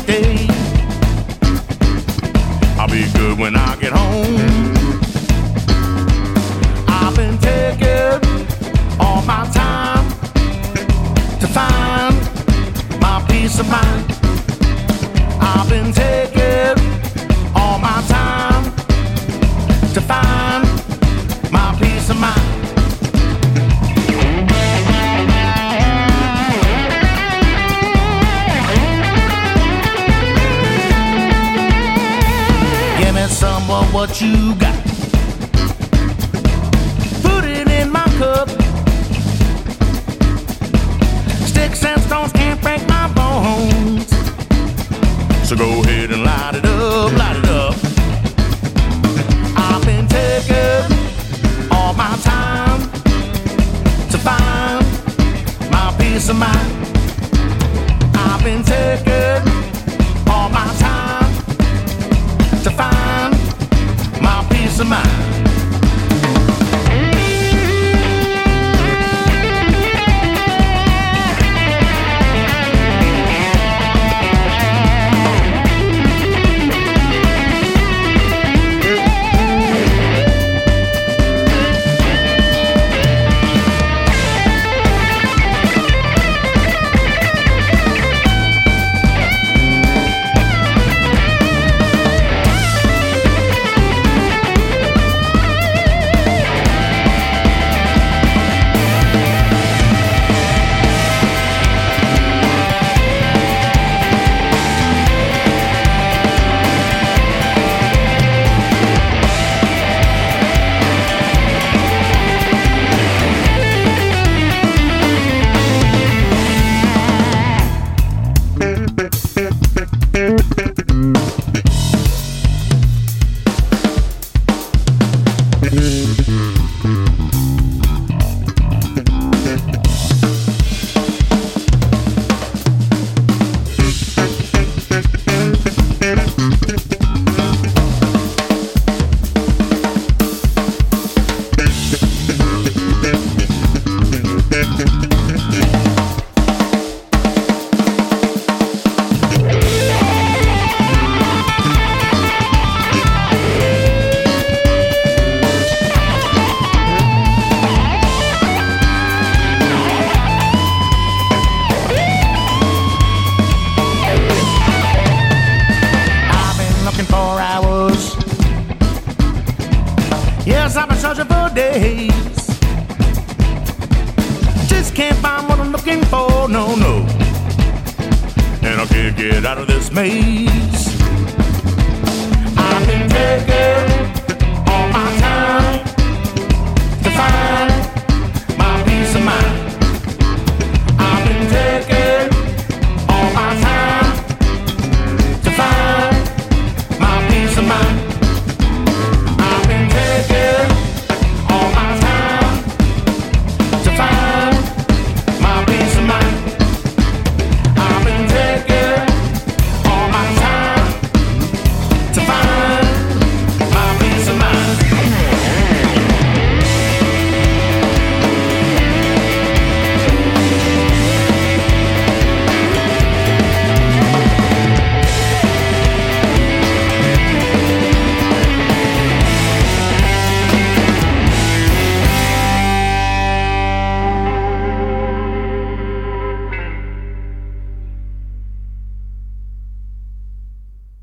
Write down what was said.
stay. I'll be good when I get home. I've been taking all my time to find my peace of mind. I've been taking all my time to find my peace of mind. Give me some of what you got. Put it in my cup. Sticks and stones can't break my bones. So go ahead and light it up, light it up. I've been taking all my time to find my peace of mind. I've been taking all my time to find my peace of mind. Yes, I've been searching for days. Just can't find what I'm looking for, no, no. And I can't get out of this maze. I've been taken